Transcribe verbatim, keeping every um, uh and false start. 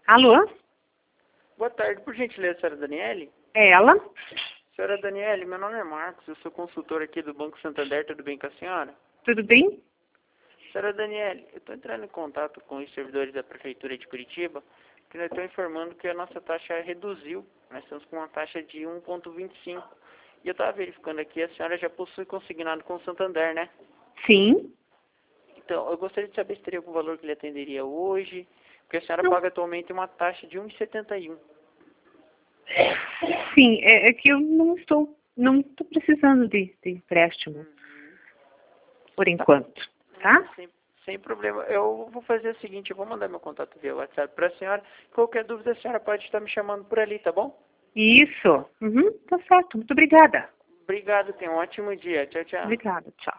Alô? Boa tarde, por gentileza, senhora Daniele? É ela? Senhora Daniele, meu nome é Marcos, eu sou consultor aqui do Banco Santander, tudo bem com a senhora? Tudo bem? Senhora Daniele, eu estou entrando em contato com os servidores da Prefeitura de Curitiba, que nós estamos informando que a nossa taxa reduziu, nós estamos com uma taxa de um vírgula vinte e cinco. E eu estava verificando aqui, a senhora já possui consignado com o Santander, né? Sim. Então, eu gostaria de saber se teria algum valor que lhe atenderia hoje, porque a senhora Não. paga atualmente uma taxa de um vírgula setenta e um. Sim, é, é que eu não estou, não estou precisando de, de empréstimo, por enquanto, tá? Sem, sem problema. Eu vou fazer o seguinte, eu vou mandar meu contato via WhatsApp para a senhora. Qualquer dúvida, a senhora pode estar me chamando por ali, tá bom? Isso. Uhum, tá certo. Muito obrigada. Obrigado, tenha um ótimo dia. Tchau, tchau. Obrigada. Tchau.